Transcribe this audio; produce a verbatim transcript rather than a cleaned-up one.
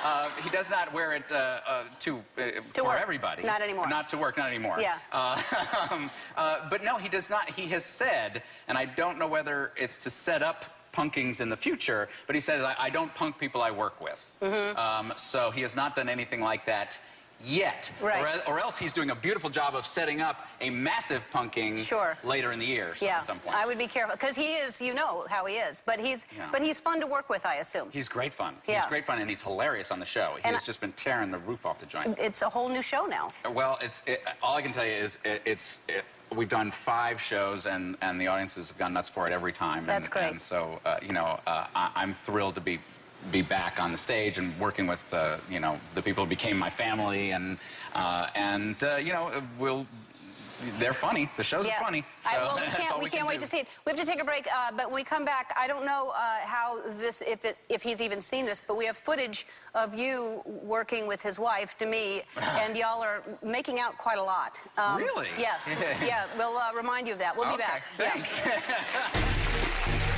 uh, he does not wear it uh, uh, to, uh, to for work. everybody. Not anymore. Not to work, not anymore. Yeah. Uh, um, uh, but no, he does not. He has said, and I don't know whether it's to set up punkings in the future, but he says, I, I don't punk people I work with. Mm-hmm. um, so he has not done anything like that yet. Right. Or, or else he's doing a beautiful job of setting up a massive punking sure. later in the year so yeah. at some point. I would be careful, because he is, you know how he is, but he's yeah. but he's fun to work with, I assume. He's great fun. Yeah. He's great fun, and he's hilarious on the show. He and has just been tearing the roof off the joint. It's a whole new show now. Well, it's it, all I can tell you is it, it's it, we've done five shows, and and the audiences have gone nuts for it every time. And, That's great. And so uh, you know, uh, I, I'm thrilled to be be back on the stage and working with uh, you know, the people who became my family, and uh, and uh, you know, we'll. They're funny. The shows yeah. are funny. So I, well, we can't, we we can't can wait do. to see it. We have to take a break, uh, but when we come back, I don't know uh, how this, if it, if he's even seen this, but we have footage of you working with his wife, Demi, and y'all are making out quite a lot. Um, really? Yes. Yeah. We'll uh, remind you of that. We'll okay, be back. Thanks. Yeah.